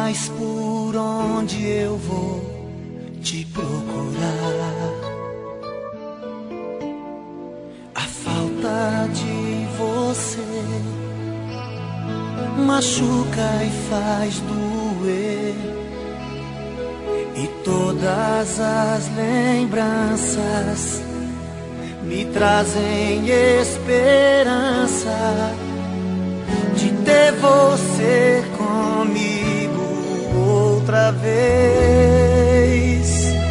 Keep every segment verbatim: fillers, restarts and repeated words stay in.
Mas por onde eu vou te procurar? A falta de você machuca e faz doer, e todas as lembranças me trazem esperança de ter você comigo outra vez.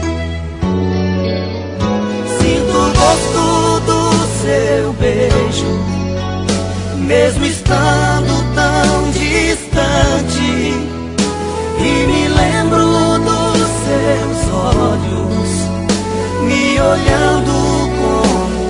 Sinto o gosto do seu beijo, mesmo estando tão distante, e me lembro dos seus olhos me olhando como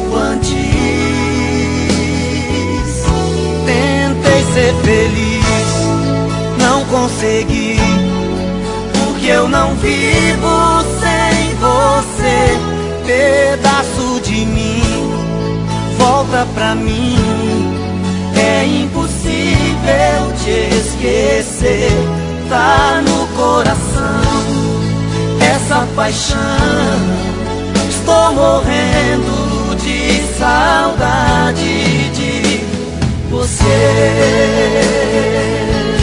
antes. Tentei ser feliz, não consegui, porque eu não vivo sem você. Pedaço de mim volta pra mim, é impossível te esquecer. Tá no coração essa paixão, estou morrendo de saudade de você.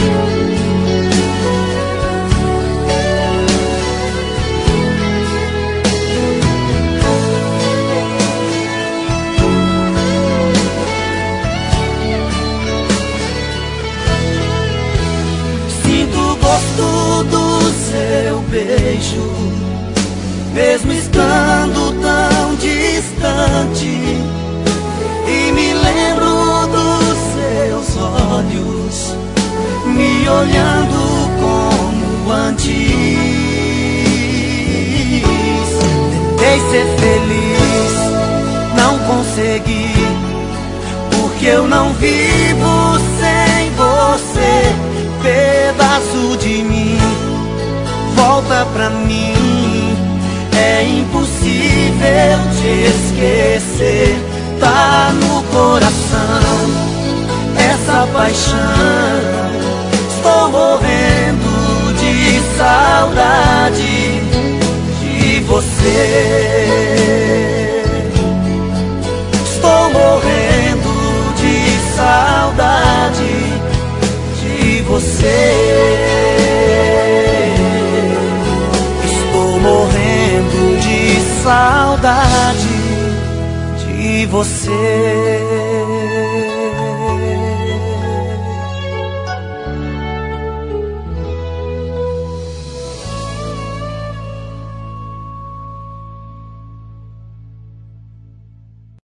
Do seu beijo, mesmo estando tão distante, e me lembro dos seus olhos me olhando como antes. Tentei ser feliz, não consegui, porque eu não vivo sem você. Pedaço de mim volta pra mim, é impossível te esquecer. Tá no coração essa paixão, estou morrendo de saudade de você. Estou morrendo de saudade de você. Estou morrendo de saudade de você.